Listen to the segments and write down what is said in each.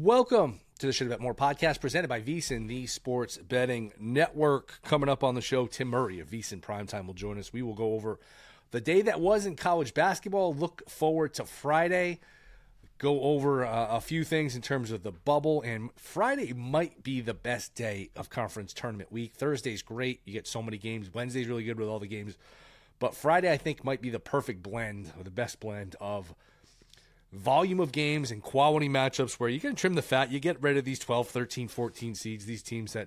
Welcome to the Should Have Bet More podcast presented by VSiN, the Sports Betting Network. Coming up on the show, Tim Murray of VSiN Primetime will join us. We will go over the day that was in college basketball, look forward to Friday, go over a few things in terms of the bubble, and Friday might be the best day of conference tournament week. Thursday's great. You get so many games. Wednesday's really good with all the games. But Friday, I think, might be the perfect blend, or the best blend of volume of games and quality matchups where you can trim the fat. You get rid of these 12, 13, 14 seeds, these teams that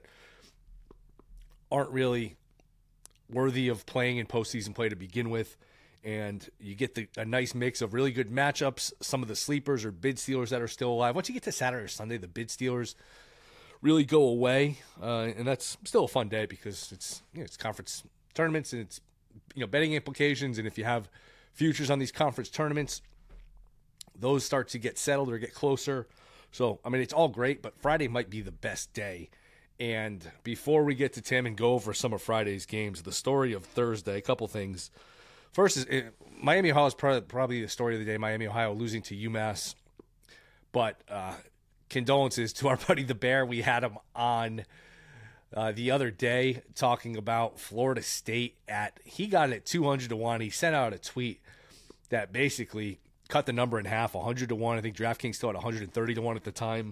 aren't really worthy of playing in postseason play to begin with. And you get a nice mix of really good matchups, some of the sleepers or bid stealers that are still alive. Once you get to Saturday or Sunday, the bid stealers really go away. And that's still a fun day because it's conference tournaments and it's betting implications. And if you have futures on these conference tournaments, those start to get settled or get closer. So, it's all great, but Friday might be the best day. And before we get to Tim and go over some of Friday's games, the story of Thursday, a couple things. First is Miami, Ohio is probably the story of the day. Miami, Ohio losing to UMass. But condolences to our buddy the Bear. We had him on the other day talking about Florida State. He got it at 200 to 1. He sent out a tweet that basically cut the number in half, 100 to 1. I think DraftKings still had 130 to 1 at the time.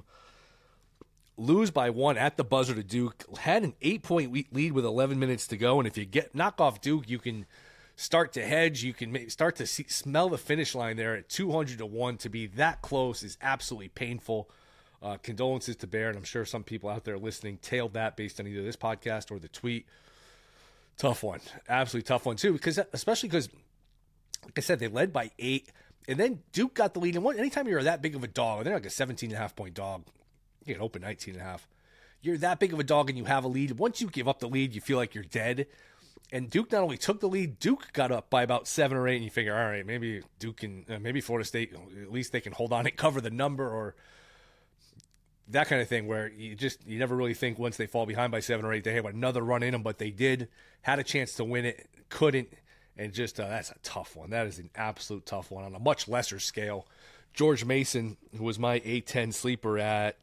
Lose by 1 at the buzzer to Duke. Had an 8-point lead with 11 minutes to go. And if you knock off Duke, you can start to hedge. You can start to smell the finish line there at 200 to 1. To be that close is absolutely painful. Condolences to Bear, and I'm sure some people out there listening tailed that based on either this podcast or the tweet. Tough one. Absolutely tough one, too, especially because, like I said, they led by 8. And then Duke got the lead. And anytime you're that big of a dog, they're like a 17.5-point dog. You can open 19.5. You're that big of a dog and you have a lead. Once you give up the lead, you feel like you're dead. And Duke not only took the lead, Duke got up by about 7 or 8. And you figure, all right, maybe Duke can, maybe Florida State, at least they can hold on and cover the number or that kind of thing where you never really think once they fall behind by 7 or 8, they have another run in them. But they did, had a chance to win it, couldn't. And just that's a tough one. That is an absolute tough one on a much lesser scale. George Mason, who was my A10 sleeper at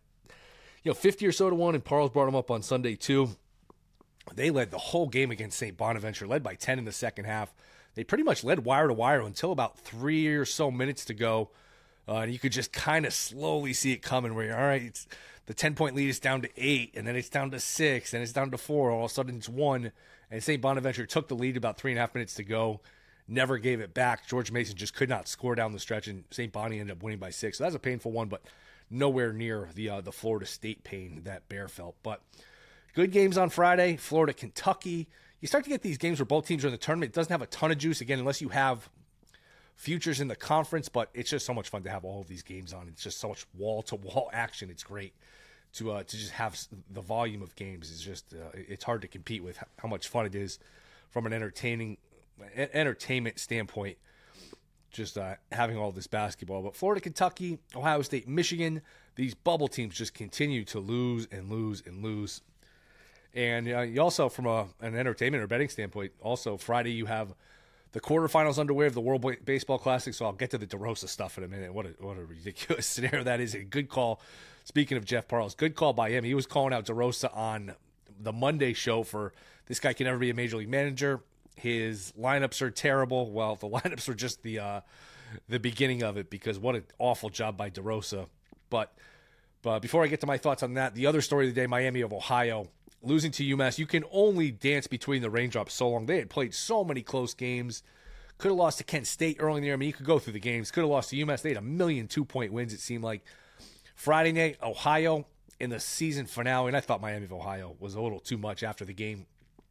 50 or so to 1, and Parles brought him up on Sunday too. They led the whole game against St. Bonaventure, led by 10 in the second half. They pretty much led wire to wire until about 3 or so minutes to go. And you could just kind of slowly see it coming where you're, all right, the 10-point lead is down to 8, and then it's down to 6, and it's down to 4. All of a sudden it's 1. And St. Bonaventure took the lead about 3.5 minutes to go, never gave it back. George Mason just could not score down the stretch, and St. Bonnie ended up winning by 6. So that's a painful one, but nowhere near the Florida State pain that Bear felt. But good games on Friday. Florida, Kentucky. You start to get these games where both teams are in the tournament. It doesn't have a ton of juice, again, unless you have futures in the conference, but it's just so much fun to have all of these games on. It's just so much wall-to-wall action. It's great to just have the volume of games. Is just it's hard to compete with how much fun it is from an entertainment standpoint, just having all this basketball. But Florida, Kentucky, Ohio State, Michigan, these bubble teams just continue to lose and lose and lose. And you also, from an entertainment or betting standpoint, also Friday you have the quarterfinals underway of the World Baseball Classic, so I'll get to the DeRosa stuff in a minute. What a ridiculous scenario that is. A good call. Speaking of Jeff Parles, good call by him. He was calling out DeRosa on the Monday show for this guy can never be a major league manager. His lineups are terrible. Well, the lineups were just the beginning of it because what an awful job by DeRosa. But before I get to my thoughts on that, the other story of the day, Miami of Ohio, losing to UMass. You can only dance between the raindrops so long. They had played so many close games. Could have lost to Kent State early in the year. You could go through the games. Could have lost to UMass. They had a million 2-point wins, it seemed like. Friday night, Ohio in the season finale, and I thought Miami of Ohio was a little too much after the game.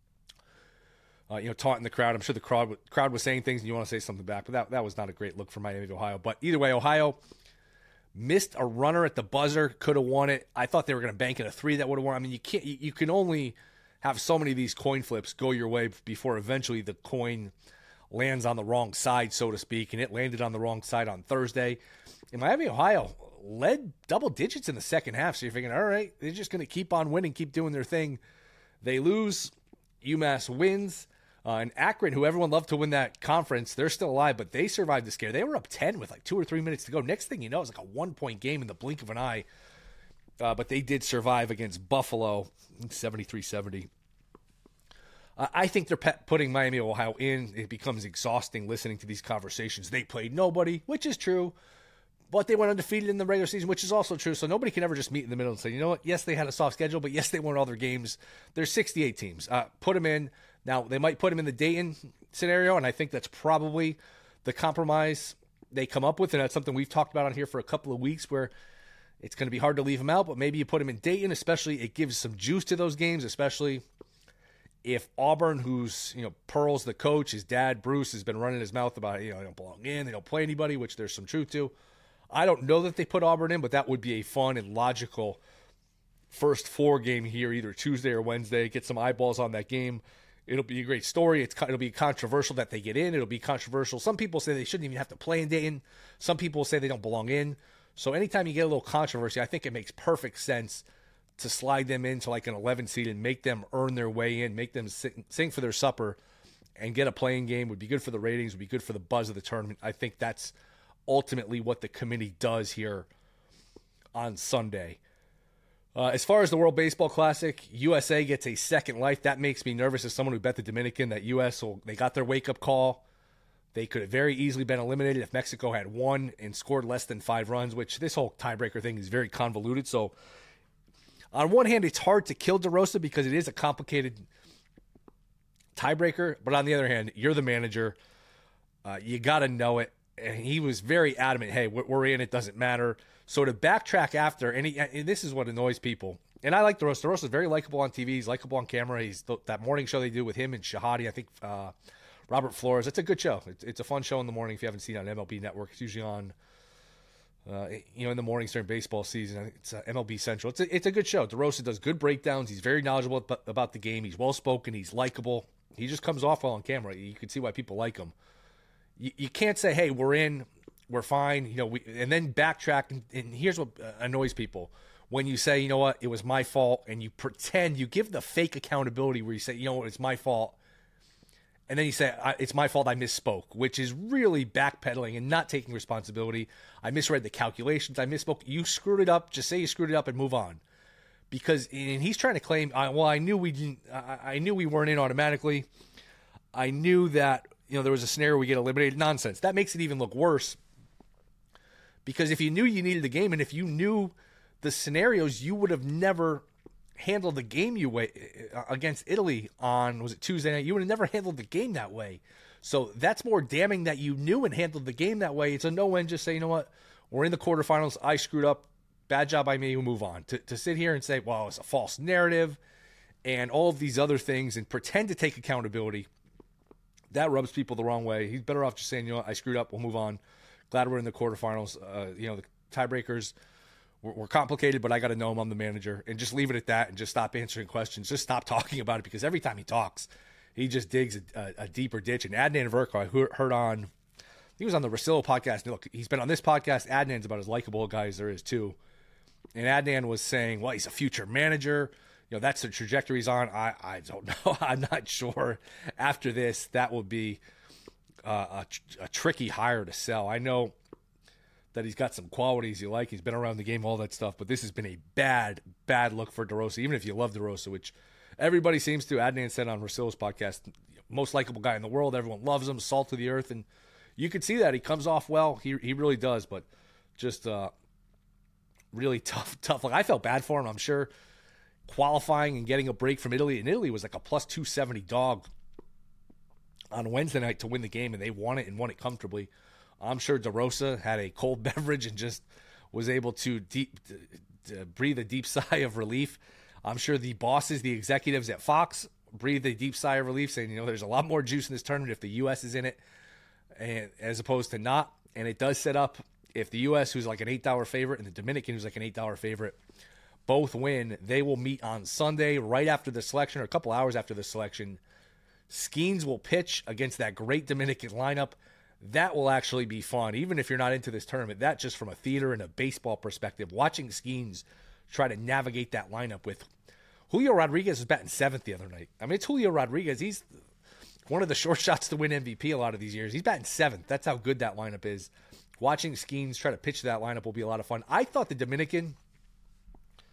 Taunting the crowd. I'm sure the crowd was saying things, and you want to say something back, but that was not a great look for Miami of Ohio. But either way, Ohio missed a runner at the buzzer, could have won it. I thought they were going to bank in a 3 that would have won. You can only have so many of these coin flips go your way before eventually the coin lands on the wrong side, so to speak, and it landed on the wrong side on Thursday. And Miami, Ohio led double digits in the second half, so you're thinking, all right, they're just going to keep on winning, keep doing their thing. They lose. UMass wins. And Akron, who everyone loved to win that conference, they're still alive, but they survived the scare. They were up 10 with like 2 or 3 minutes to go. Next thing you know, it was like a 1-point game in the blink of an eye. but they did survive against Buffalo, 73-70. I think they're putting Miami of Ohio in. It becomes exhausting listening to these conversations. They played nobody, which is true, but they went undefeated in the regular season, which is also true. So nobody can ever just meet in the middle and say, you know what, yes, they had a soft schedule, but yes, they won all their games. There's 68 teams. Put them in. Now, they might put them in the Dayton scenario, and I think that's probably the compromise they come up with, and that's something we've talked about on here for a couple of weeks where it's going to be hard to leave them out, but maybe you put them in Dayton, especially it gives some juice to those games, especially if Auburn, who's, Pearl's the coach, his dad, Bruce, has been running his mouth about, they don't belong in, they don't play anybody, which there's some truth to. I don't know that they put Auburn in, but that would be a fun and logical first 4 game here, either Tuesday or Wednesday. Get some eyeballs on that game. It'll be a great story. It'll be controversial that they get in. It'll be controversial. Some people say they shouldn't even have to play in Dayton. Some people say they don't belong in. So anytime you get a little controversy, I think it makes perfect sense to slide them into like an 11 seed and make them earn their way in, make them sing for their supper and get a playing game. Would be good for the ratings, would be good for the buzz of the tournament. I think that's ultimately what the committee does here on Sunday. As far as the World Baseball Classic, USA gets a second life. That makes me nervous as someone who bet the Dominican that they got their wake-up call. They could have very easily been eliminated if Mexico had won and scored less than 5 runs, which this whole tiebreaker thing is very convoluted. So on one hand, it's hard to kill DeRosa because it is a complicated tiebreaker. But on the other hand, you're the manager. You got to know it. And he was very adamant, hey, we're in, it doesn't matter. So to backtrack after, and this is what annoys people. And I like DeRosa. DeRosa's very likable on TV. He's likable on camera. He's that morning show they do with him and Shahadi, I think Robert Flores. It's a good show. It's a fun show in the morning if you haven't seen it on MLB Network. It's usually on in the mornings during baseball season. I think it's MLB Central. It's a good show. DeRosa does good breakdowns. He's very knowledgeable about the game. He's well-spoken. He's likable. He just comes off well on camera. You can see why people like him. You can't say, hey, we're in, we're fine, and then backtrack. And here's what annoys people. When you say, you know what, it was my fault, and you pretend, you give the fake accountability where you say, you know what, it's my fault. And then you say, it's my fault, I misspoke, which is really backpedaling and not taking responsibility. I misread the calculations. I misspoke. You screwed it up. Just say you screwed it up and move on. Because and he's trying to claim, I knew we didn't. I knew we weren't in automatically. I knew that there was a scenario we get eliminated. Nonsense. That makes it even look worse. Because if you knew you needed the game, and if you knew the scenarios, you would have never handled the game against Italy on, was it Tuesday night? You would have never handled the game that way. So that's more damning that you knew and handled the game that way. It's a no-win. Just say, you know what? We're in the quarterfinals. I screwed up. Bad job by me. We'll move on. To sit here and say, well, it's a false narrative and all of these other things and pretend to take accountability, that rubs people the wrong way. He's better off just saying, you know what? I screwed up. We'll move on. Glad we're in the quarterfinals. The tiebreakers were complicated, but I got to know him. I'm the manager. And just leave it at that and just stop answering questions. Just stop talking about it, because every time he talks, he just digs a deeper ditch. And Adnan Virgo, I heard on, he was on the Rosillo podcast. Look, he's been on this podcast. Adnan's about as likable a guy as there is, too. And Adnan was saying, well, he's a future manager. That's the trajectory he's on. I don't know. I'm not sure. After this, that will be a tricky hire to sell. I know that he's got some qualities you like. He's been around the game, all that stuff. But this has been a bad look for DeRosa, even if you love DeRosa, which everybody seems to. Adnan said on Rosillo's podcast, most likable guy in the world. Everyone loves him, salt of the earth. And you could see that. He comes off well. He really does. But just really tough. Like, I felt bad for him, I'm sure. Qualifying and getting a break from Italy. And Italy was like a plus 270 dog on Wednesday night to win the game, and they won it and won it comfortably. I'm sure DeRosa had a cold beverage and just was able to breathe a deep sigh of relief. I'm sure the bosses, the executives at Fox, breathed a deep sigh of relief, saying, there's a lot more juice in this tournament if the U.S. is in it, and as opposed to not. And it does set up, if the U.S., who's like an $8 favorite, and the Dominican, who's like an $8 favorite, both win, they will meet on Sunday right after the selection, or a couple hours after the selection. Skeens will pitch against that great Dominican lineup. That will actually be fun, even if you're not into this tournament. That, just from a theater and a baseball perspective, watching Skeens try to navigate that lineup with Julio Rodriguez was batting 7th the other night. I mean, it's Julio Rodriguez. He's one of the short shots to win MVP a lot of these years. He's batting 7th. That's how good that lineup is. Watching Skeens try to pitch to that lineup will be a lot of fun. I thought the Dominican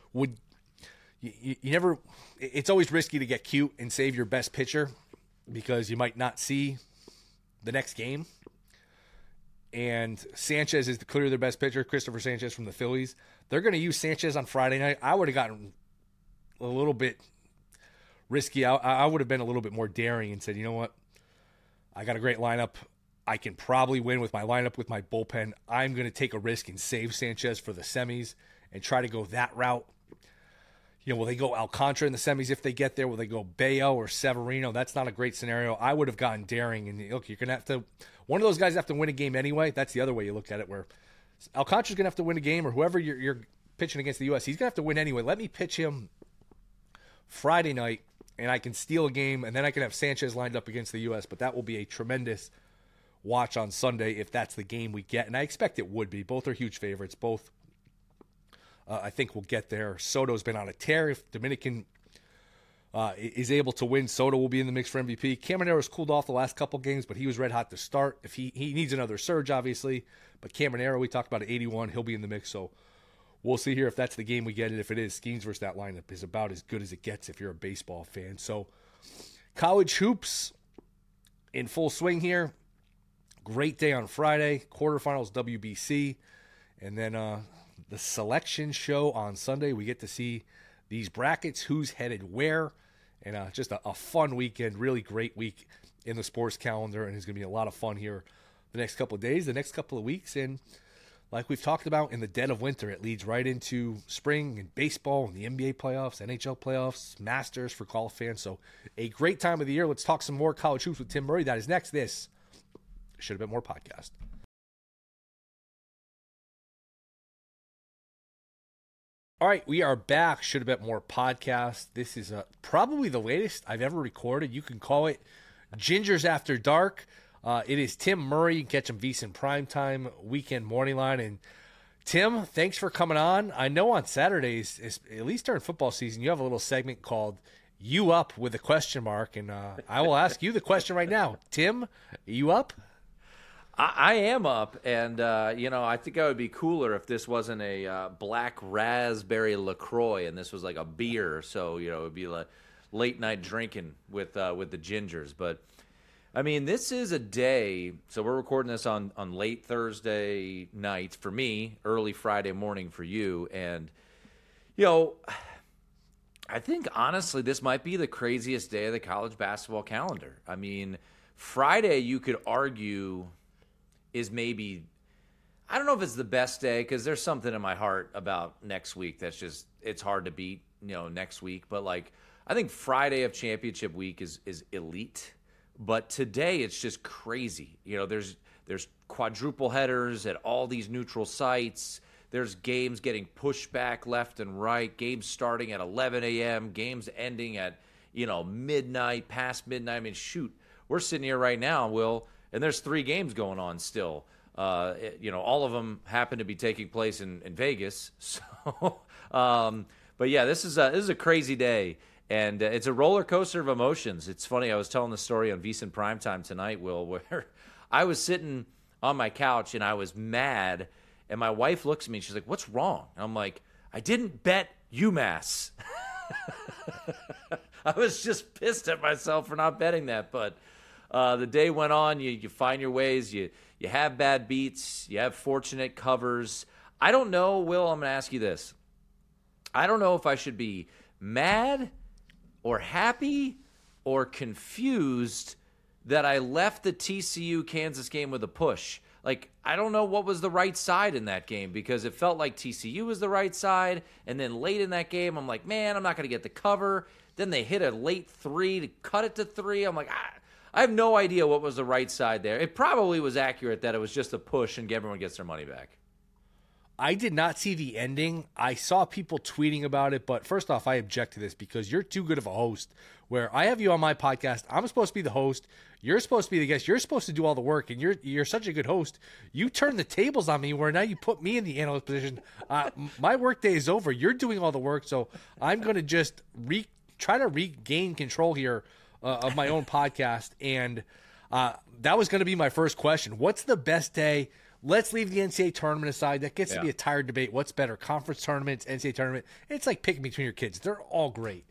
would you never – it's always risky to get cute and save your best pitcher because you might not see the next game. And Sanchez is clearly their best pitcher, Christopher Sanchez from the Phillies. They're going to use Sanchez on Friday night. I would have gotten a little bit risky. I would have been a little bit more daring and said, you know what? I got a great lineup. I can probably win with my lineup, with my bullpen. I'm going to take a risk and save Sanchez for the semis and try to go that route. You know, will they go Alcantara in the semis if they get there? Will they go Bayo or Severino? That's not a great scenario. I would have gotten daring. And look, you're going to have to – one of those guys have to win a game anyway. That's the other way you look at it, where Alcantara's going to have to win a game, or whoever you're pitching against the U.S., he's going to have to win anyway. Let me pitch him Friday night, and I can steal a game, and then I can have Sanchez lined up against the U.S., but that will be a tremendous watch on Sunday if that's the game we get. And I expect it would be. Both are huge favorites. Both I think we'll get there. Soto's been on a tear. If Dominican is able to win, Soto will be in the mix for MVP. Campanero's cooled off the last couple games, but he was red hot to start. If he needs another surge, obviously. But Caminero, we talked about at 81, he'll be in the mix. So we'll see here if that's the game we get. And if it is, Skeens versus that lineup is about as good as it gets if you're a baseball fan. So college hoops in full swing here. Great day on Friday. Quarterfinals WBC. And then the selection show on Sunday. We get to see these brackets, who's headed where, and just a fun weekend, really great week in the sports calendar, and it's going to be a lot of fun here the next couple of days, the next couple of weeks, and like we've talked about, in the dead of winter, it leads right into spring and baseball and the NBA playoffs, NHL playoffs, Masters for golf fans, so a great time of the year. Let's talk some more college hoops with Tim Murray. That is next. This Should Have Been More podcast. All right, we are back. Should Have Been More podcast. This is probably the latest I've ever recorded. You can call it Gingers After Dark. It is Tim Murray. You can catch him VSiN Primetime Weekend Morning Line. And Tim, thanks for coming on. I know on Saturdays, at least during football season, you have a little segment called You Up with a question mark. And I will ask you the question right now. Tim, you up? I am up, and, I think I would be cooler if this wasn't a black raspberry LaCroix and this was like a beer. So, it would be like late night drinking with the Gingers. But, I mean, this is a day, so we're recording this on late Thursday night for me, early Friday morning for you. And, I think, honestly, this might be the craziest day of the college basketball calendar. I mean, Friday, you could argue, is maybe, I don't know if it's the best day, because there's something in my heart about next week that's just, it's hard to beat, next week. But, I think Friday of championship week is elite. But today it's just crazy. There's quadruple headers at all these neutral sites. There's games getting pushed back left and right, games starting at 11 a.m., games ending at, midnight, past midnight. I mean, shoot, we're sitting here right now, Will, and there's 3 games going on still. All of them happen to be taking place in Vegas. So, but yeah, this is a crazy day, and it's a roller coaster of emotions. It's funny. I was telling the story on VSiN Primetime tonight, Will, where I was sitting on my couch and I was mad, and my wife looks at me and she's like, "What's wrong?" And I'm like, "I didn't bet UMass." I was just pissed at myself for not betting that, but. The day went on. You find your ways. You have bad beats. You have fortunate covers. I don't know, Will. I'm going to ask you this. I don't know if I should be mad or happy or confused that I left the TCU Kansas game with a push. I don't know what was the right side in that game, because it felt like TCU was the right side. And then late in that game, I'm like, man, I'm not going to get the cover. Then they hit a late 3 to cut it to 3. I'm like, I have no idea what was the right side there. It probably was accurate that it was just a push and everyone gets their money back. I did not see the ending. I saw people tweeting about it, but first off, I object to this because you're too good of a host. Where I have you on my podcast, I'm supposed to be the host. You're supposed to be the guest. You're supposed to do all the work, and you're such a good host. You turn the tables on me where now you put me in the analyst position. My work day is over. You're doing all the work, so I'm going to just try to regain control here of my own podcast, and that was going to be my first question. What's the best day let's leave the NCAA tournament aside. That gets to Yeah. be a tired debate. What's better, conference tournaments, NCAA tournament? It's like picking between your kids. They're all great.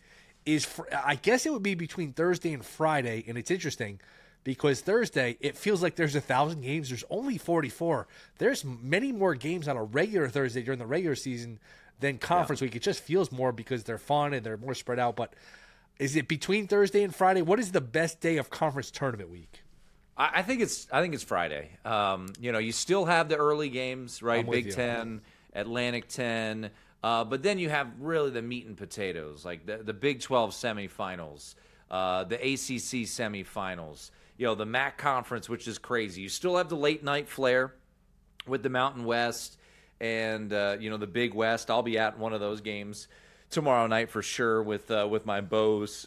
I guess it would be between Thursday and Friday, and it's interesting because Thursday, it feels like there's 1,000 games. There's only 44. There's many more games on a regular Thursday during the regular season than conference week. It just feels more because they're fun and they're more spread out. But is it between Thursday and Friday? What is the best day of conference tournament week? I think it's Friday. You still have the early games, right? Big Ten, Atlantic 10. But then you have really the meat and potatoes, like the Big 12 semifinals, the ACC semifinals, the MAC conference, which is crazy. You still have the late night flair with the Mountain West and, the Big West. I'll be at one of those games tomorrow night for sure with my Bows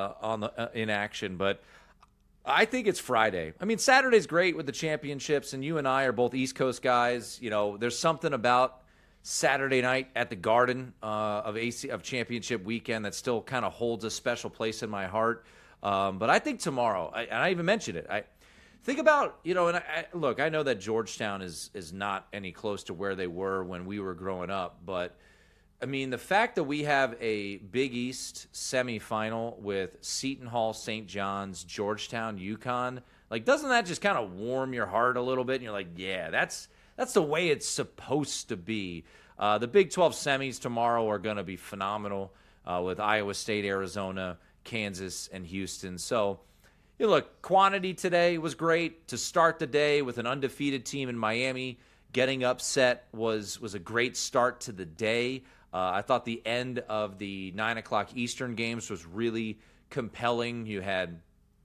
in action. But I think it's Friday. I mean, Saturday's great with the championships, and you and I are both East Coast guys. There's something about Saturday night at the Garden of championship weekend that still kind of holds a special place in my heart. But I think tomorrow, and I even mentioned it, I think about, look, I know that Georgetown is not any close to where they were when we were growing up, but I mean, the fact that we have a Big East semifinal with Seton Hall, St. John's, Georgetown, UConn, like, doesn't that just kind of warm your heart a little bit? And you're like, yeah, that's the way it's supposed to be. The Big 12 semis tomorrow are going to be phenomenal with Iowa State, Arizona, Kansas, and Houston. So, look, quantity today was great. To start the day with an undefeated team in Miami getting upset was a great start to the day. I thought the end of the 9 o'clock Eastern games was really compelling. You had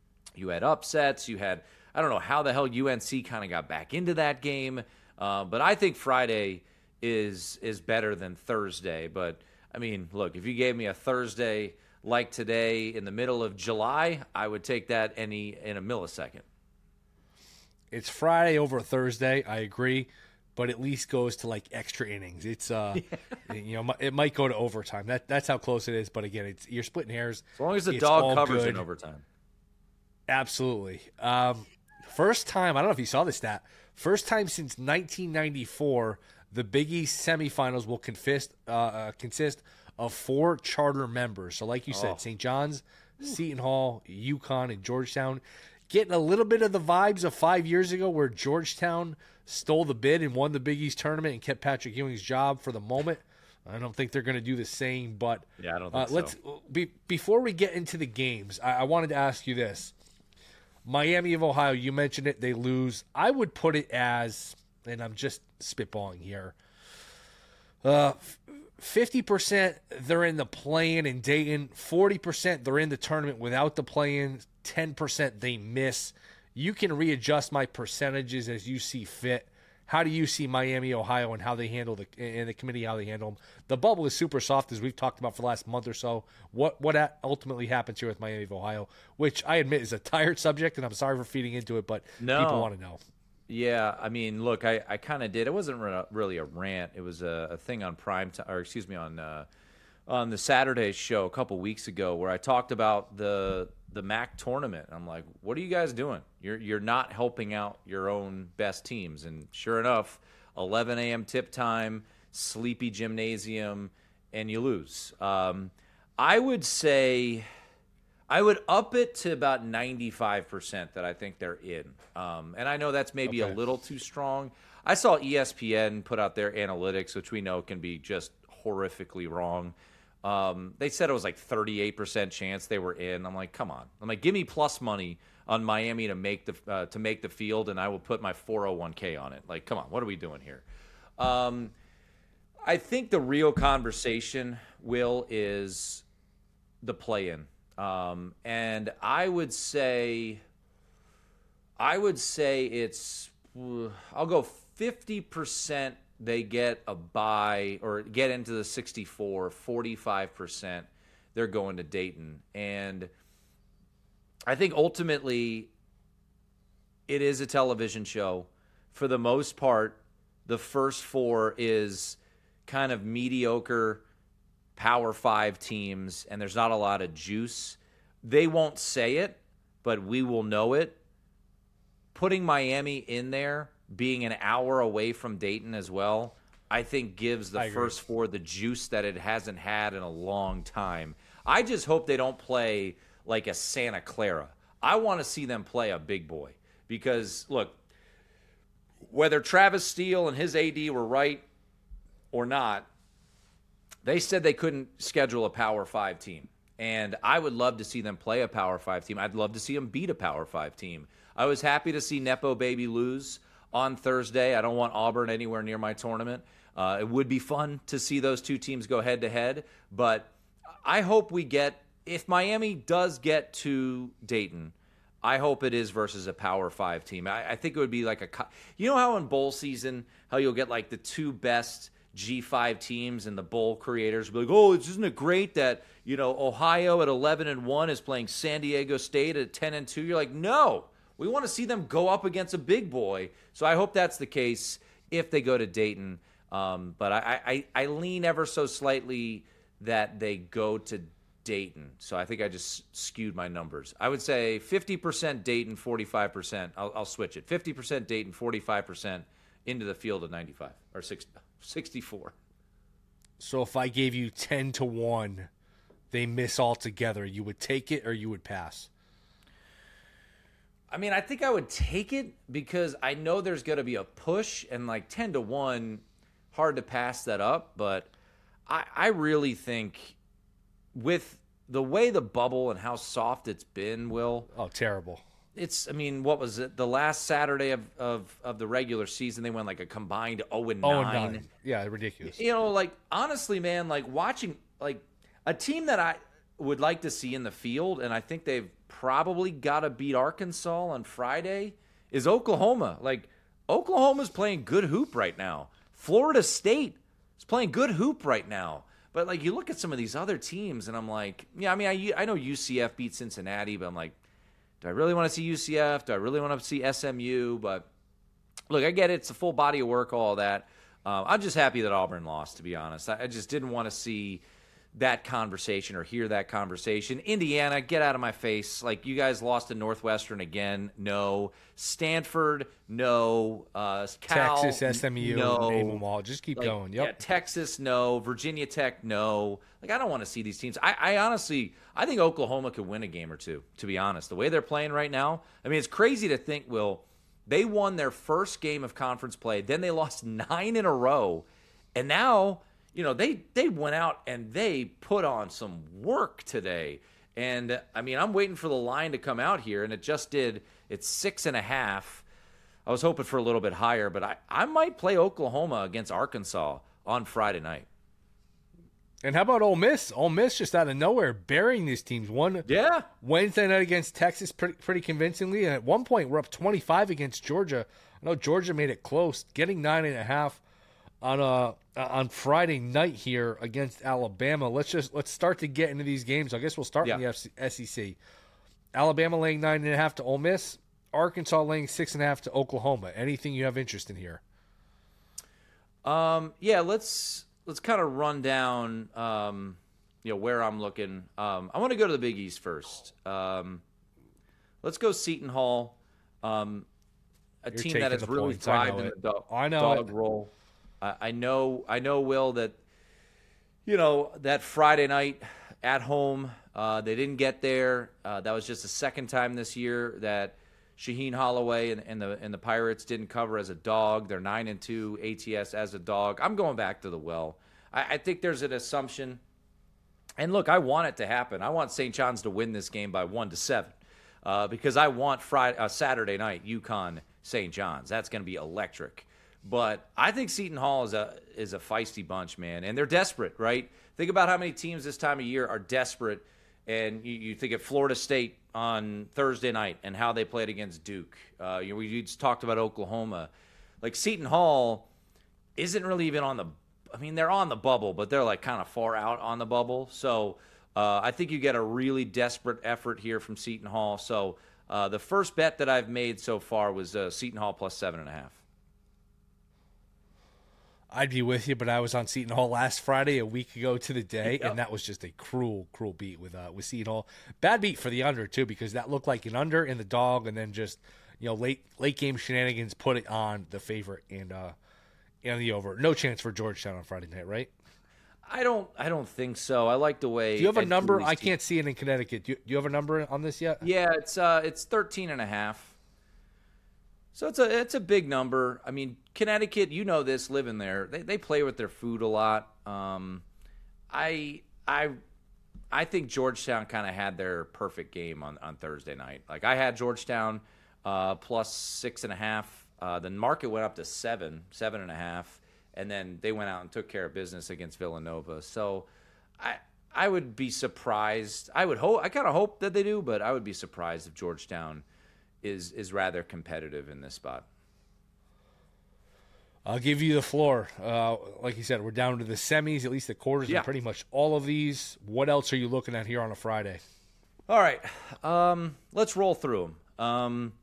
upsets. You had, I don't know how the hell UNC kind of got back into that game. But I think Friday is better than Thursday. But, I mean, look, if you gave me a Thursday like today in the middle of July, I would take that in a millisecond. It's Friday over Thursday. I agree. But at least goes to like extra innings. It's it might go to overtime. That's how close it is. But again, you're splitting hairs. As long as the dog covers in overtime. Absolutely. First time. I don't know if you saw this stat. First time since 1994, the Big East semifinals will consist of 4 charter members. So, like you said, St. John's, Seton Hall, UConn, and Georgetown. Getting a little bit of the vibes of 5 years ago where Georgetown stole the bid and won the Big East tournament and kept Patrick Ewing's job for the moment. I don't think they're going to do the same, but yeah, I don't think so. Before we get into the games, I wanted to ask you this. Miami of Ohio, you mentioned it, they lose. I would put it as, and I'm just spitballing here, 50% they're in the play-in in Dayton, 40% they're in the tournament without the play-in, 10% they miss. You can readjust my percentages as you see fit. How do you see Miami, Ohio, and how they handle and the committee, how they handle them? The bubble is super soft, as we've talked about for the last month or so. What ultimately happens here with Miami of Ohio, which I admit is a tired subject, and I'm sorry for feeding into it, but people want to know. Yeah, I mean, look, I kind of did. It wasn't really a rant. It was a thing on on the Saturday show a couple weeks ago where I talked about the MAC tournament. I'm like, what are you guys doing? You're not helping out your own best teams. And sure enough, 11 a.m. tip time, sleepy gymnasium, and you lose. I would say I would up it to about 95% that I think they're in. And I know that's maybe a little too strong. I saw ESPN put out their analytics, which we know can be just horrifically wrong. They said it was like 38% chance they were in. I'm like, come on. I'm like, give me plus money on Miami to make the field, and I will put my 401k on it. Like, come on, what are we doing here? I think the real conversation, Will, is the play-in. And I would say it's, I'll go 50% they get a bye or get into the 64, 45% they're going to Dayton. And I think ultimately it is a television show. For the most part, the first 4 is kind of mediocre Power 5 teams, and there's not a lot of juice. They won't say it, but we will know it. Putting Miami in there being an hour away from Dayton as well, I think gives the first four the juice that it hasn't had in a long time. I just hope they don't play like a Santa Clara. I want to see them play a big boy because, look, whether Travis Steele and his AD were right or not, they said they couldn't schedule a Power 5 team. And I would love to see them play a Power 5 team. I'd love to see them beat a Power 5 team. I was happy to see Nepo Baby lose on Thursday. I don't want Auburn anywhere near my tournament. It would be fun to see those two teams go head-to-head. But I hope we get, if Miami does get to Dayton, I hope it is versus a Power 5 team. I think it would be like you know how in bowl season, how you'll get like the two best G5 teams and the bowl creators will be like, oh, isn't it great that, Ohio at 11-1 is playing San Diego State at 10-2? You're like, no, we want to see them go up against a big boy. So I hope that's the case if they go to Dayton. But I lean ever so slightly that they go to Dayton. So I think I just skewed my numbers. I would say 50% Dayton, 45%. I'll switch it. 50% Dayton, 45% into the field of 95 or 64. So if I gave you 10-1, they miss altogether, you would take it or you would pass? I mean, I think I would take it because I know there's going to be a push, and like 10-1, hard to pass that up. But I really think with the way the bubble and how soft it's been, Will. Oh, terrible. What was it? The last Saturday of the regular season, they went like a combined 0-9. Yeah, ridiculous. Honestly, man, watching a team that I would like to see in the field, and I think they've probably got to beat Arkansas on Friday, is Oklahoma. Oklahoma's playing good hoop right now. Florida State is playing good hoop right now. But, you look at some of these other teams, and I'm like, I know UCF beat Cincinnati, but I'm like, do I really want to see UCF? Do I really want to see SMU? But, look, I get it. It's a full body of work, all that. I'm just happy that Auburn lost, to be honest. I just didn't want to see that conversation or hear that conversation. Indiana, get out of my face. You guys lost to Northwestern again. No. Stanford, no. Cal, Texas, SMU, no. Name them all. Just keep going. Yep. Yeah, Texas, no. Virginia Tech, no. I don't want to see these teams. I honestly, I think Oklahoma could win a game or two, to be honest. The way they're playing right now, it's crazy to think, Will, they won their first game of conference play, then they lost 9 in a row, and now they went out and they put on some work today. And, I'm waiting for the line to come out here, and it just did. It's 6.5. I was hoping for a little bit higher, but I might play Oklahoma against Arkansas on Friday night. And how about Ole Miss? Ole Miss just out of nowhere burying these teams. Won Wednesday night against Texas pretty convincingly, and at one point we're up 25 against Georgia. I know Georgia made it close, getting 9.5 on Friday night here against Alabama. Let's start to get into these games. I guess we'll start in the SEC. Alabama laying 9.5 to Ole Miss. Arkansas laying 6.5 to Oklahoma. Anything you have interest in here? Let's kind of run down where I'm looking. I want to go to the Big East first. Let's go Seton Hall. You're team that has really thrived in the dog roll. I know, Will, that that Friday night at home, they didn't get there. That was just the second time this year that Shaheen Holloway and the Pirates didn't cover as a dog. They're 9-2 ATS as a dog. I'm going back to the well. I think there's an assumption, and look, I want it to happen. I want St. John's to win this game by 1-7 because I want Saturday night UConn St. John's. That's going to be electric. But I think Seton Hall is a feisty bunch, man, and they're desperate, right? Think about how many teams this time of year are desperate, and you think of Florida State on Thursday night and how they played against Duke. We just talked about Oklahoma. Seton Hall isn't really even on the – they're on the bubble, but they're kind of far out on the bubble. So I think you get a really desperate effort here from Seton Hall. So the first bet that I've made so far was Seton Hall plus 7.5. I'd be with you, but I was on Seton Hall last Friday, a week ago to the day, and that was just a cruel beat with Seton Hall. Bad beat for the under, too, because that looked like an under in the dog, and then just, late game shenanigans put it on the favorite and the over. No chance for Georgetown on Friday night, right? I don't think so. I like the way. Do you have a number? I can't see it in Connecticut. Do you have a number on this yet? Yeah, it's 13.5. So it's a big number. I mean, Connecticut, you know this, living there, they play with their food a lot. I think Georgetown kind of had their perfect game on Thursday night. Like, I had Georgetown plus 6.5. The market went up to 7.5. And then they went out and took care of business against Villanova. So I would be surprised. I kind of hope that they do, but I would be surprised if Georgetown is rather competitive in this spot. I'll give you the floor. Like you said, we're down to the semis, at least the quarters, and pretty much all of these. What else are you looking at here on a Friday? All right. Let's roll through them.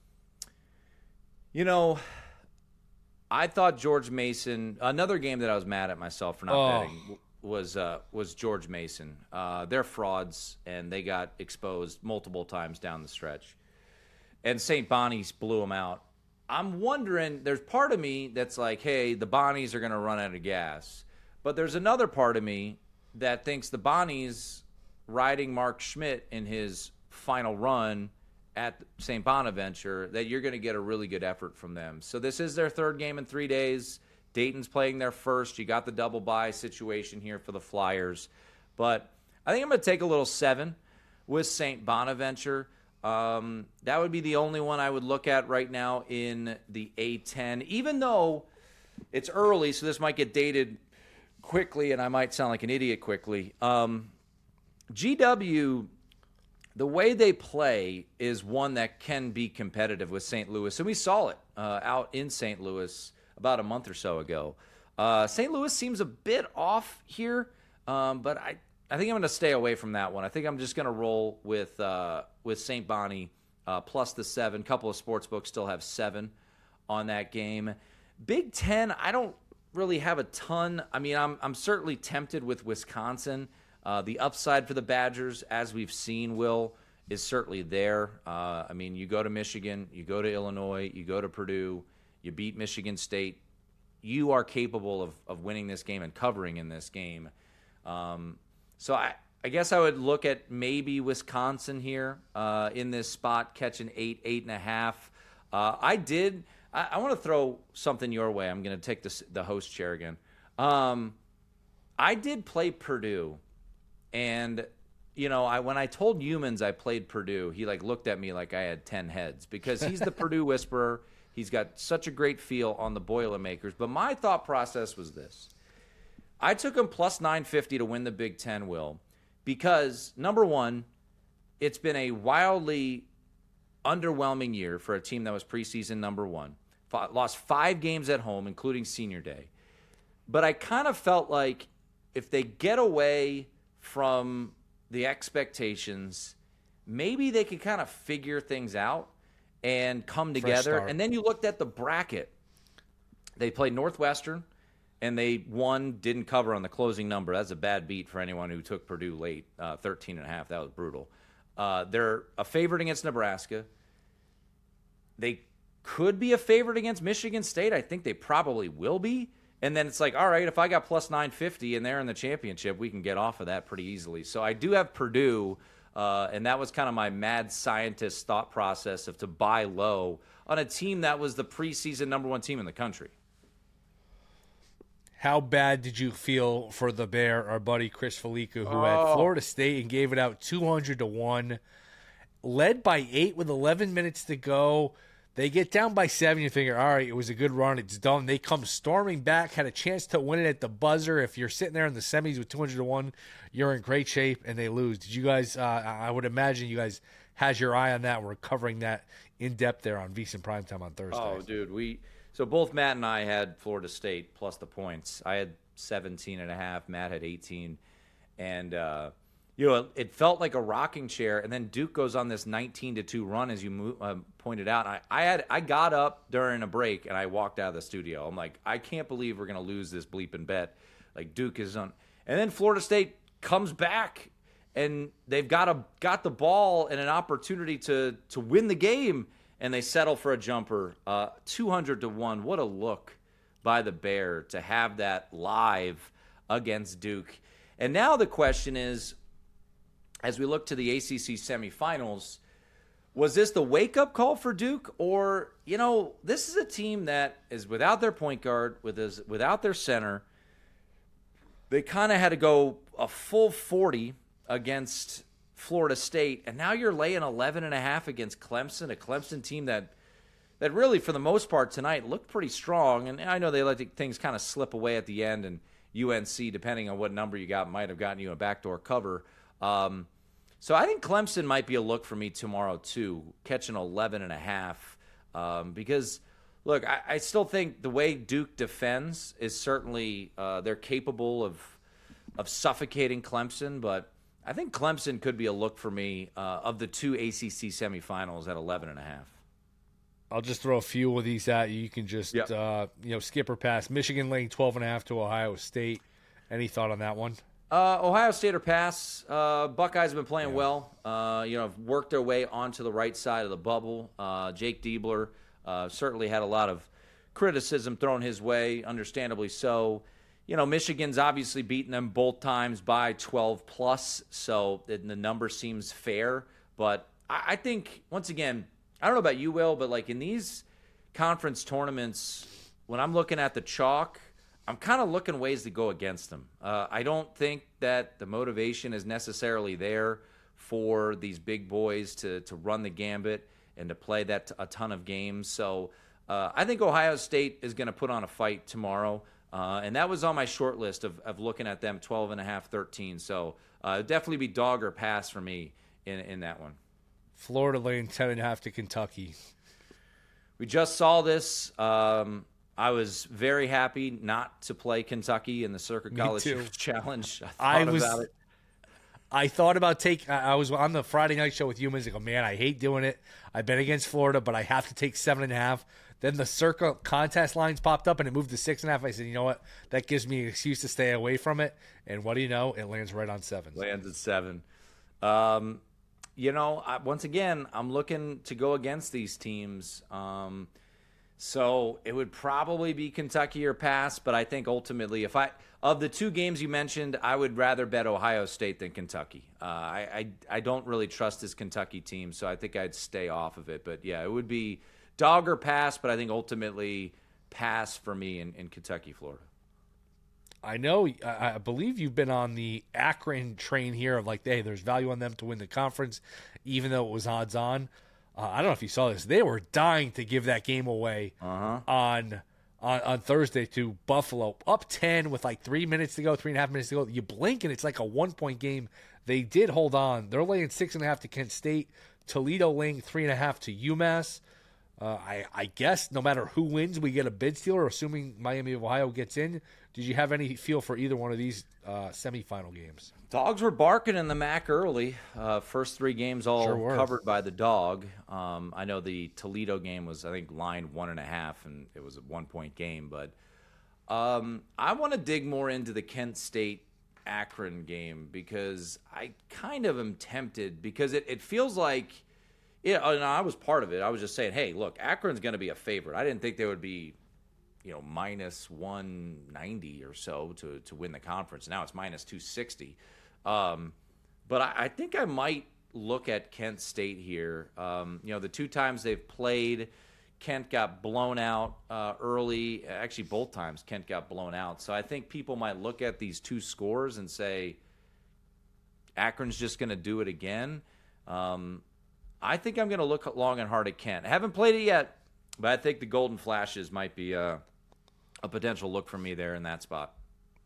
I thought George Mason, another game that I was mad at myself for not betting, was George Mason. They're frauds, and they got exposed multiple times down the stretch. And St. Bonnie's blew them out. I'm wondering, there's part of me that's like, hey, the Bonnies are going to run out of gas. But there's another part of me that thinks the Bonnies riding Mark Schmidt in his final run at St. Bonaventure, that you're going to get a really good effort from them. So this is their third game in 3 days. Dayton's playing their first. You got the double bye situation here for the Flyers. But I think I'm going to take a little 7 with St. Bonaventure. That would be the only one I would look at right now in the A10, even though it's early, so this might get dated quickly, and I might sound like an idiot quickly. GW, the way they play is one that can be competitive with St. Louis, and we saw it out in St. Louis about a month or so ago. St. Louis seems a bit off here, but I think I'm going to stay away from that one. I think I'm just going to roll with St. Bonnie plus the 7. A couple of sports books still have 7 on that game. Big Ten, I don't really have a ton. I mean, I'm certainly tempted with Wisconsin. The upside for the Badgers, as we've seen, is certainly there. I mean, you go to Michigan, you go to Illinois, you go to Purdue, you beat Michigan State. You are capable of winning this game and covering in this game. So I guess I would look at maybe Wisconsin here in this spot, catching 8.5. I want to throw something your way. I'm going to take the host chair again. I did play Purdue, and when I told Humans I played Purdue, he looked at me like I had 10 heads, because he's the Purdue whisperer. He's got such a great feel on the Boilermakers. But my thought process was this. I took him plus 950 to win the Big Ten, because, number one, it's been a wildly underwhelming year for a team that was preseason number 1. Lost 5 games at home, including Senior Day. But I kind of felt like if they get away from the expectations, maybe they could kind of figure things out and come together. And then you looked at the bracket. They played Northwestern, and they didn't cover on the closing number. That's a bad beat for anyone who took Purdue late, 13.5. That was brutal. They're a favorite against Nebraska. They could be a favorite against Michigan State. I think they probably will be. And then it's like, all right, if I got plus 950 and they're in the championship, we can get off of that pretty easily. So I do have Purdue, and that was kind of my mad scientist thought process to buy low on a team that was the preseason number 1 team in the country. How bad did you feel for the Bear, our buddy Chris Felica, who had Florida State and gave it out 200-1, led by 8 with 11 minutes to go? They get down by 7. You figure, all right, it was a good run. It's done. They come storming back, had a chance to win it at the buzzer. If you're sitting there in the semis with 200-1, you're in great shape, and they lose. Did you guys? I would imagine you guys had your eye on that. We're covering that in depth there on VSiN Primetime on Thursday. Oh, dude, So both Matt and I had Florida State plus the points. I had 17.5. Matt had 18. And, it felt like a rocking chair. And then Duke goes on this 19-2 run, as you pointed out. I got up during a break, and I walked out of the studio. I'm like, I can't believe we're going to lose this bleeping bet. Like, Duke is on. And then Florida State comes back, and they've got the ball and an opportunity to win the game. and they settle for a jumper. 200-1. What a look by the Bear to have that live against Duke. And now the question is, as we look to the ACC semifinals, was this the wake-up call for Duke? Or, this is a team that is without their point guard, without their center. They kind of had to go a full 40 against Florida State, and now you're laying 11.5 against Clemson, a Clemson team that really, for the most part tonight, looked pretty strong. And I know they let things kind of slip away at the end, and UNC, depending on what number you got, might have gotten you a backdoor cover. So I think Clemson might be a look for me tomorrow, too, catching 11.5. Because, look, I still think the way Duke defends is certainly they're capable of suffocating Clemson. But I think Clemson could be a look for me of the two ACC semifinals at 11.5. I'll just throw a few of these at you. You can just skip or pass. Michigan laying 12.5 to Ohio State. Any thought on that one? Ohio State or pass. Buckeyes have been playing well. Have worked their way onto the right side of the bubble. Jake Diebler certainly had a lot of criticism thrown his way, understandably so. Michigan's obviously beaten them both times by 12 plus, so the number seems fair. But I think, once again, I don't know about you, Will, but like in these conference tournaments, when I'm looking at the chalk, I'm kind of looking ways to go against them. I don't think that the motivation is necessarily there for these big boys to run the gambit and to play a ton of games. So I think Ohio State is going to put on a fight tomorrow. And that was on my short list of looking at them, 12.5, 13. So definitely be dog or pass for me in that one. Florida laying 10.5 to Kentucky. We just saw this. I was very happy not to play Kentucky in the Circa College Challenge. I thought about taking. I was on the Friday night show with humans. I go, man, I hate doing it. I've been against Florida, but I have to take 7.5. Then the Circa contest lines popped up and it moved to 6.5. I said, you know what? That gives me an excuse to stay away from it. And what do you know? It lands right on 7. Lands at 7. Once again, I'm looking to go against these teams. So it would probably be Kentucky or pass, but I think ultimately, of the two games you mentioned, I would rather bet Ohio State than Kentucky. I don't really trust this Kentucky team, so I think I'd stay off of it. But yeah, it would be dog or pass, but I think ultimately pass for me in Kentucky, Florida. I know, I believe you've been on the Akron train here of like, hey, there's value on them to win the conference, even though it was odds on. I don't know if you saw this. They were dying to give that game away on Thursday to Buffalo. Up 10 with like 3 minutes to go, 3.5 minutes to go. You blink and it's like a 1-point game. They did hold on. They're laying 6.5 to Kent State. Toledo laying 3.5 to UMass. I guess no matter who wins, we get a bid stealer, assuming Miami of Ohio gets in. Did you have any feel for either one of these semifinal games? Dogs were barking in the MAC early. First 3 games all covered by the dog. I know the Toledo game was, I think, line 1.5, and it was a 1-point game. But I want to dig more into the Kent State Akron game because I kind of am tempted because it feels like – and I was part of it. I was just saying, hey, look, Akron's going to be a favorite. I didn't think they would be minus 190 or so to win the conference. Now it's minus 260. But I think I might look at Kent State here. The 2 times they've played, Kent got blown out early. Actually, both times Kent got blown out. So I think people might look at these 2 scores and say, Akron's just going to do it again. I think I'm going to look long and hard at Kent. I haven't played it yet, but I think the Golden Flashes might be a potential look for me there in that spot.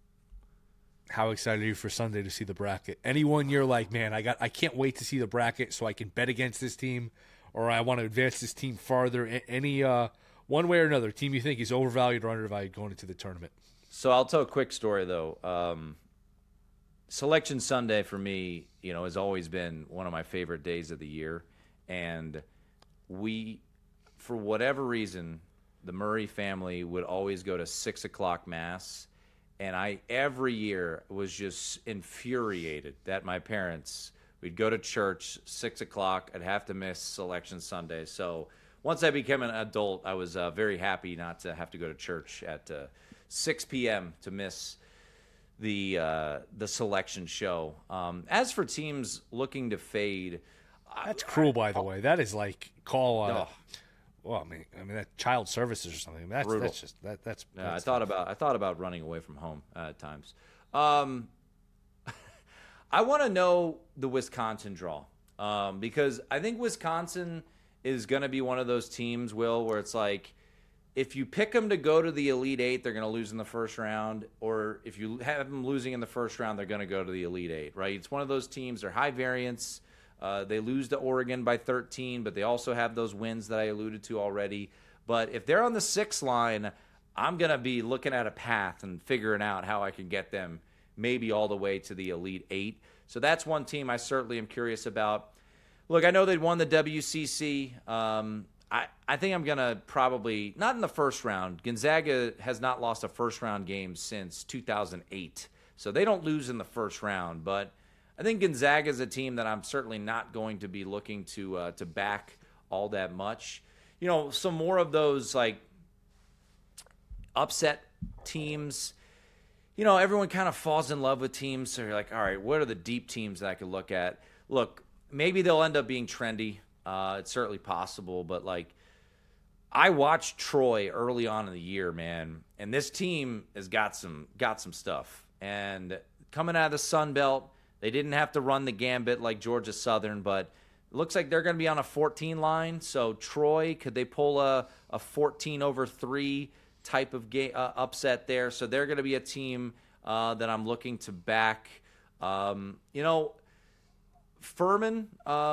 How excited are you for Sunday to see the bracket? Anyone you're like, man, I can't wait to see the bracket so I can bet against this team, or I want to advance this team farther. Any one way or another, team you think is overvalued or undervalued going into the tournament? So I'll tell a quick story though. Selection Sunday for me, has always been one of my favorite days of the year. And we, for whatever reason, the Murray family would always go to 6 o'clock mass. And I, every year, was just infuriated that my parents, we'd go to church 6 o'clock. I'd have to miss Selection Sunday. So once I became an adult, I was very happy not to have to go to church at 6 p.m. to miss the selection show. As for teams looking to fade, that's cruel, by the way. That is like well, I mean that child services or something. That's brutal. That's just that's. Yeah, that's I thought about running away from home at times. I want to know the Wisconsin draw because I think Wisconsin is going to be one of those teams, Will, where it's like if you pick them to go to the Elite Eight, they're going to lose in the first round, or if you have them losing in the first round, they're going to go to the Elite Eight, right? It's one of those teams. They're high variance. They lose to Oregon by 13, but they also have those wins that I alluded to already. But if they're on the 6 line, I'm going to be looking at a path and figuring out how I can get them maybe all the way to the Elite Eight. So that's one team I certainly am curious about. Look, I know they won the WCC. I think I'm going to probably, not in the first round. Gonzaga has not lost a first-round game since 2008. So they don't lose in the first round. But I think Gonzaga is a team that I'm certainly not going to be looking to back all that much. You know, some more of those, like, upset teams. You know, everyone kind of falls in love with teams. So you're like, all right, what are the deep teams that I could look at? Look, maybe they'll end up being trendy. It's certainly possible, but like I watched Troy early on in the year, man, and this team has got some stuff. And coming out of the Sun Belt, they didn't have to run the gambit like Georgia Southern, but it looks like they're going to be on a 14 line. So Troy, could they pull a 14-3 type of game upset there? So they're going to be a team that I'm looking to back. You know, Furman.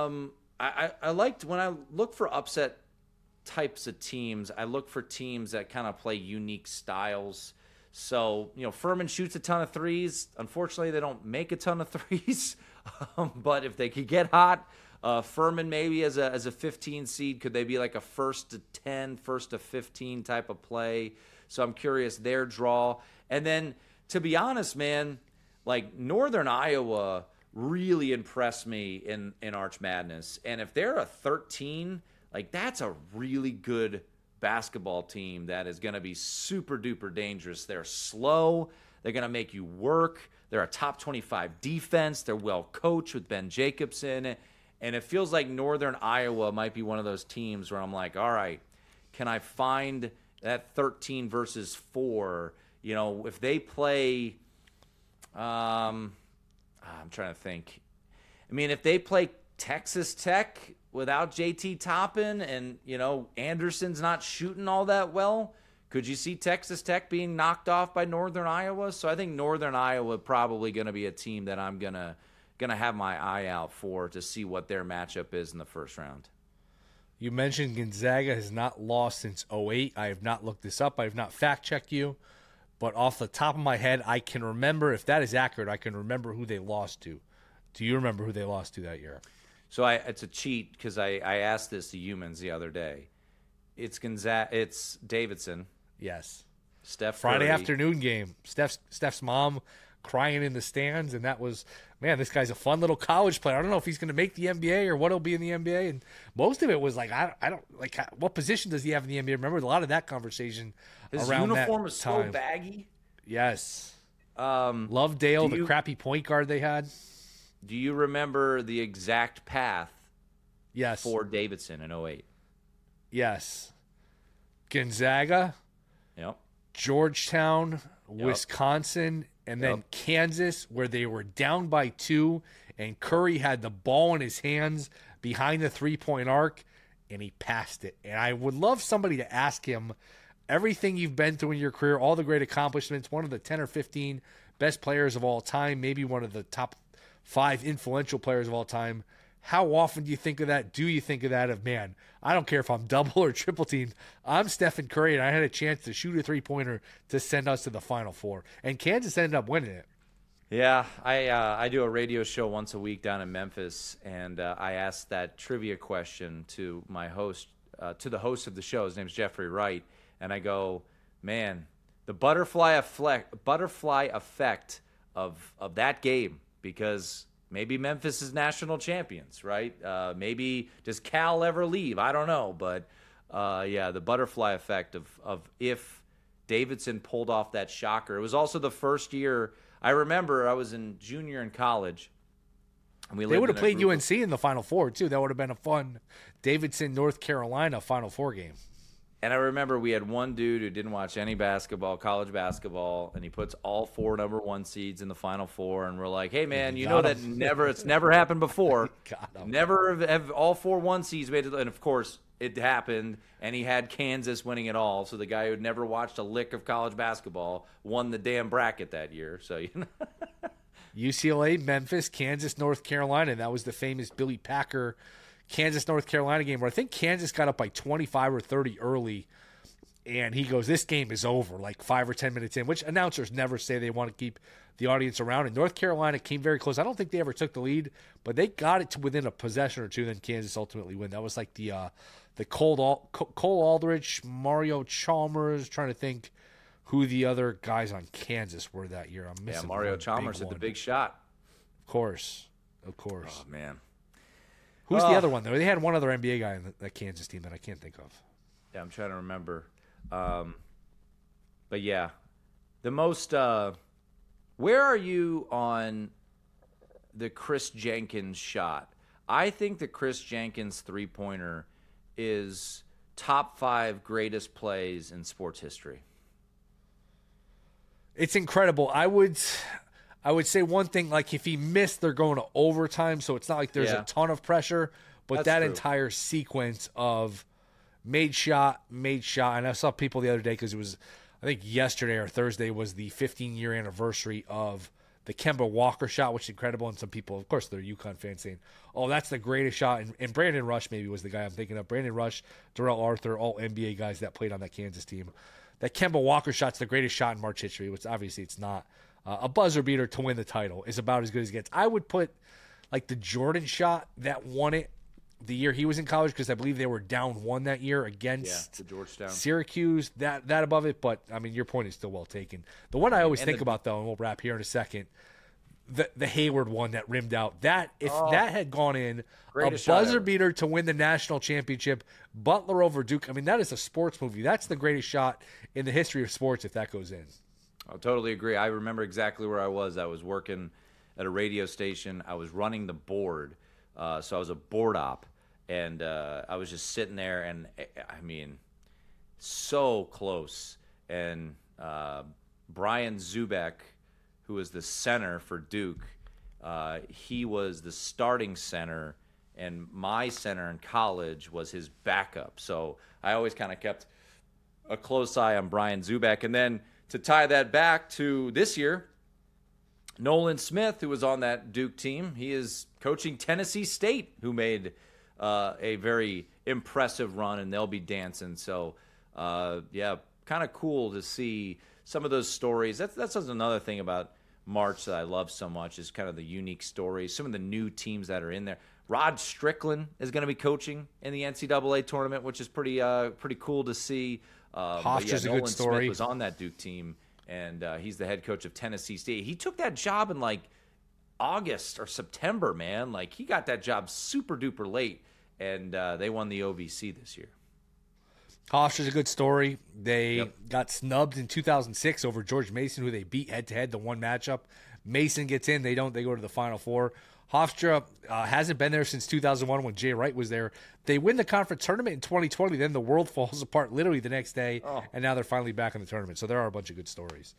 I liked when I look for upset types of teams, I look for teams that kind of play unique styles. So, you know, Furman shoots a ton of threes. Unfortunately, they don't make a ton of threes. But if they could get hot, Furman maybe as a 15 seed, could they be like a 1st to 10, 1st to 15 type of play? So I'm curious their draw. And then, to be honest, man, like Northern Iowa really impressed me in Arch Madness. And if they're a 13, like that's a really good basketball team that is going to be super duper dangerous. They're slow. They're going to make you work. They're a top 25 defense. They're well coached with Ben Jacobson. And it feels like Northern Iowa might be one of those teams where I'm like, all right, can I find that 13 versus 4? You know, if they play I'm trying to think. I mean, if they play Texas Tech without JT Toppin and, you know, Anderson's not shooting all that well, could you see Texas Tech being knocked off by Northern Iowa? So I think Northern Iowa probably going to be a team that I'm gonna have my eye out for to see what their matchup is in the first round. You mentioned Gonzaga has not lost since 2008. I have not looked this up. I have not fact-checked you. But off the top of my head, I can remember, if that is accurate, I can remember who they lost to. Do you remember who they lost to that year? So it's a cheat because I asked this to humans the other day. It's Davidson. Yes. Steph Friday Curry. afternoon game. Steph's mom crying in the stands, and that was, man, this guy's a fun little college player. I don't know if he's going to make the NBA or what he'll be in the NBA. And most of it was like, I don't like, what position does he have in the NBA? Remember a lot of that conversation. His around uniform that is time. so baggy. Yes. Lovedale, the crappy point guard they had. Do you remember the exact path Yes. for Davidson in 2008? Yes. Gonzaga, Yep. Georgetown, Wisconsin, and then Kansas, where they were down by 2, and Curry had the ball in his hands behind the three-point arc, and he passed it. And I would love somebody to ask him everything you've been through in your career, all the great accomplishments, one of the 10 or 15 best players of all time, maybe one of the top 5 influential players of all time. How often do you think of that? Do you think of that of, man, I don't care if I'm double or triple teamed. I'm Stephen Curry, and I had a chance to shoot a three-pointer to send us to the Final Four. And Kansas ended up winning it. Yeah, I do a radio show once a week down in Memphis, and I asked that trivia question to my host, to the host of the show. His name's Jeffrey Wright, and I go, man, the butterfly effect of that game, because maybe Memphis is national champions, right? Maybe does Cal ever leave? I don't know, but yeah, the butterfly effect of if Davidson pulled off that shocker. It was also the first year. I remember I was in junior in college. And they would have played UNC in the Final Four, too. That would have been a fun Davidson, North Carolina Final Four game. And I remember we had one dude who didn't watch any basketball, college basketball, and he puts all 4 number 1 seeds in the Final Four. And we're like, hey, man, you know that it's never happened before. Never have all 4 1 seeds made it. And, of course, it happened, and he had Kansas winning it all. So the guy who had never watched a lick of college basketball won the damn bracket that year. So, you know. UCLA, Memphis, Kansas, North Carolina. That was the famous Billy Packer Kansas, North Carolina game where I think Kansas got up by 25 or 30 early, and he goes, this game is over, like 5 or 10 minutes in, which announcers never say they want to keep the audience around. And North Carolina came very close. I don't think they ever took the lead, but they got it to within a possession or two, then Kansas ultimately win. That was like the Cole Aldrich, Mario Chalmers, trying to think who the other guys on Kansas were that year. I'm missing. Yeah, Mario Chalmers hit the big shot. Of course. Oh, man. Who's the other one, though? They had one other NBA guy in that Kansas team that I can't think of. Yeah, I'm trying to remember. But, yeah, the most where are you on the Chris Jenkins shot? I think the Chris Jenkins three-pointer is top 5 greatest plays in sports history. It's incredible. I would say one thing, like if he missed, they're going to overtime, so it's not like there's a ton of pressure. But That's that true. entire sequence of made shot, and I saw people the other day because it was, I think yesterday or Thursday was the 15-year anniversary of the Kemba Walker shot, which is incredible. And some people, of course, they're UConn fans saying, oh, that's the greatest shot. And Brandon Rush maybe was the guy I'm thinking of. Brandon Rush, Darrell Arthur, all NBA guys that played on that Kansas team. That Kemba Walker shot's the greatest shot in March history, which obviously it's not. A buzzer beater to win the title is about as good as it gets. I would put like the Jordan shot that won it the year he was in college, because I believe they were down 1 that year against the Georgetown Syracuse. That above it, but I mean your point is still well taken. The one I always think about though, and we'll wrap here in a second, the Hayward one that rimmed out. That that had gone in, a buzzer beater to win the national championship, Butler over Duke. I mean that is a sports movie. That's the greatest shot in the history of sports if that goes in. I totally agree. I remember exactly where I was. I was working at a radio station. I was running the board, so I was a board op, and I was just sitting there, and I mean, so close. And Brian Zubek, who was the center for Duke, he was the starting center, and my center in college was his backup. So I always kind of kept a close eye on Brian Zubek. And then to tie that back to this year, Nolan Smith, who was on that Duke team, he is coaching Tennessee State, who made a very impressive run, and they'll be dancing. So, yeah, kind of cool to see some of those stories. That's another thing about March that I love so much is kind of the unique stories, some of the new teams that are in there. Rod Strickland is going to be coaching in the NCAA tournament, which is pretty cool to see. Hofstra's a good story. Nolan Smith was on that Duke team, and he's the head coach of Tennessee State. He took that job in like August or September, man. Like he got that job super duper late, and they won the OVC this year. Hofstra's a good story. They got snubbed in 2006 over George Mason, who they beat head-to-head, the one matchup. Mason gets in. They don't. They go to the Final Four. Hofstra hasn't been there since 2001 when Jay Wright was there. They win the conference tournament in 2020. Then the world falls apart literally the next day, and now they're finally back in the tournament. So there are a bunch of good stories.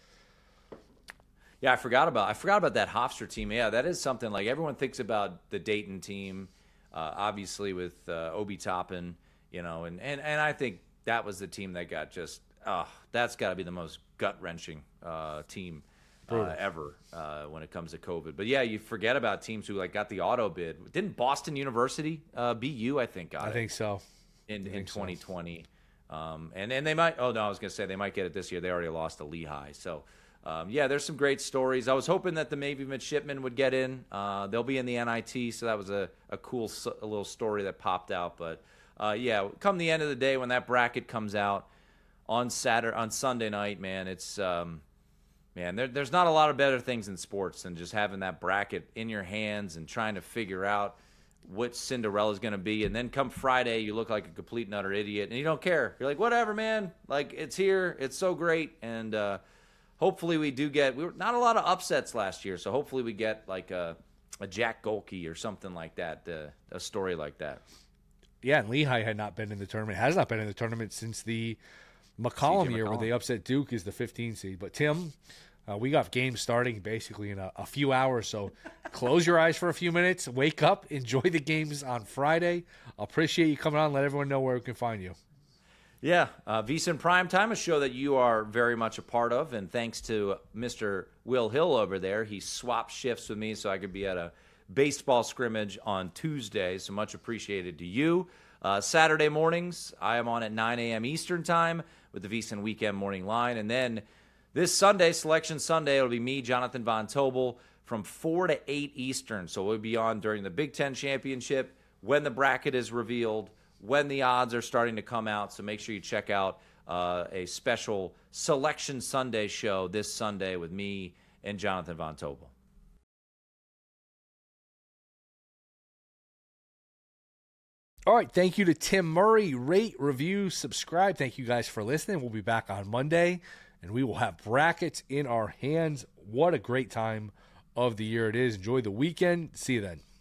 Yeah, I forgot about that Hofstra team. Yeah, that is something. Like everyone thinks about the Dayton team, obviously with Obi Toppin, you know, and I think that was the team that got just that's got to be the most gut-wrenching team ever when it comes to COVID. But yeah, you forget about teams who like got the auto bid. Didn't Boston University, BU, I think got it. I think so. In 2020, and they might. Oh no, I was gonna say they might get it this year. They already lost to Lehigh. So yeah, there's some great stories. I was hoping that the Navy midshipmen would get in. They'll be in the NIT, so that was a cool little story that popped out. But yeah, come the end of the day when that bracket comes out on Sunday night, man, it's man, there's not a lot of better things in sports than just having that bracket in your hands and trying to figure out what Cinderella's going to be. And then come Friday, you look like a complete and utter idiot, and you don't care. You're like, whatever, man. Like, it's here. It's so great. And hopefully we do get – we were not a lot of upsets last year, so hopefully we get like a Jack Golke or something like that, a story like that. Yeah, and Lehigh had not been in the tournament, has not been in the tournament since the McCollum year where they upset Duke as the 15 seed. But, Tim, we got games starting basically in a few hours, so close your eyes for a few minutes, wake up, enjoy the games on Friday. Appreciate you coming on. Let everyone know where we can find you. Yeah, VSiN Primetime, a show that you are very much a part of, and thanks to Mr. Will Hill over there. He swapped shifts with me so I could be at a baseball scrimmage on Tuesday, so much appreciated to you. Saturday mornings, I am on at 9 a.m. Eastern Time with the VSiN Weekend Morning Line, and then this Sunday, Selection Sunday, it'll be me, Jonathan Von Tobel, from 4 to 8 Eastern, so we'll be on during the Big Ten Championship, when the bracket is revealed, when the odds are starting to come out, so make sure you check out a special Selection Sunday show this Sunday with me and Jonathan Von Tobel. All right, thank you to Tim Murray. Rate, review, subscribe. Thank you guys for listening. We'll be back on Monday, and we will have brackets in our hands. What a great time of the year it is. Enjoy the weekend. See you then.